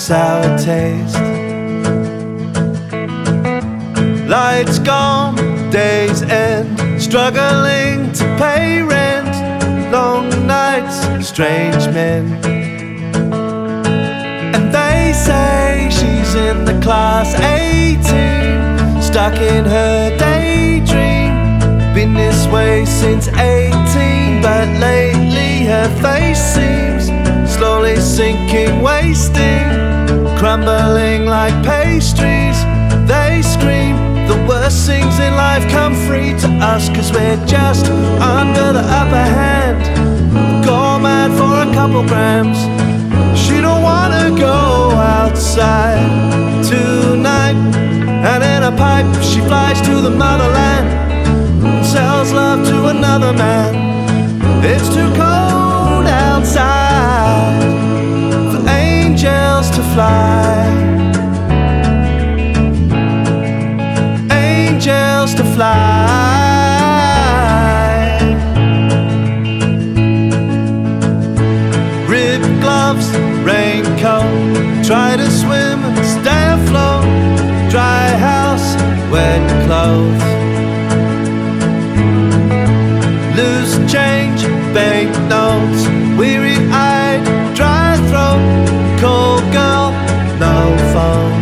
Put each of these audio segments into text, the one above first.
sour taste. Lights gone, days end, struggling to pay rent. Long nights, strange men. And they say she's in the class 18, stuck in her daydream. Been this way since 18, but lately her face seems slowly sinking, wasting, crumbling like pastries. They scream, the worst things in life come free to us, 'cause we're just under the upper hand. Go mad for a couple grams. She don't wanna go outside tonight. And in a pipe she flies to the motherland and sells love to another man. It's too cold outside for angels to fly. Angels to fly. Ripped gloves, raincoat, try to swim and stay afloat. Dry house, wet clothes. Loose change, bank notes, weary-eyed, dry throat. Cold girl, no phone.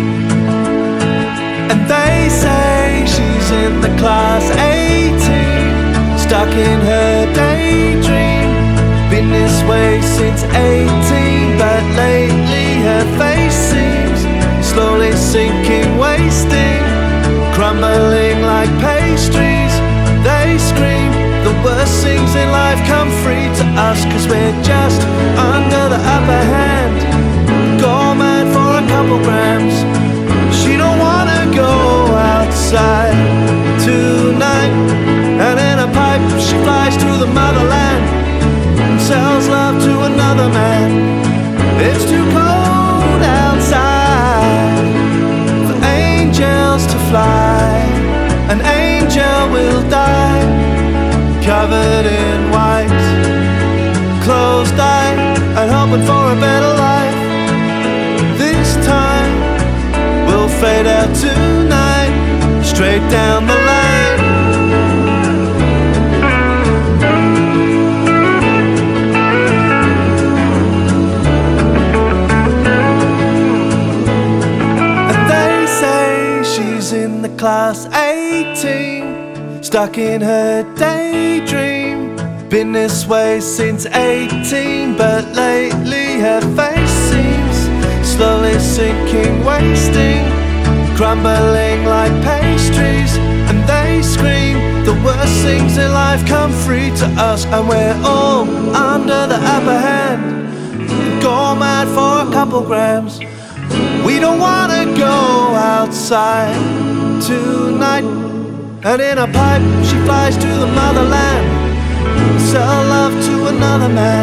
And they say she's in the class 18, stuck in her daydream. Been this way since 18, but lately her face seems slowly sinking, wasting, crumbling like pastries. They scream, the worst things in life come free to us, 'cause we're just under the upper hand. Go mad for a couple grams. She don't wanna go outside tonight. And in a pipe she flies to the motherland and sells love to another man. It's too cold outside for angels to fly. An angel will die, covered in white, closed-eyed and hoping for a better life. This time we'll fade out tonight, straight down the line. And they say she's in the class 18, stuck in her daydream. Been this way since 18, but lately her face seems slowly sinking, wasting, crumbling like pastries. And they scream, the worst things in life come free to us, and we're all under the upper hand. Go mad for a couple grams. We don't wanna go outside tonight. And in a pipe she flies to the motherland, sell love to another man.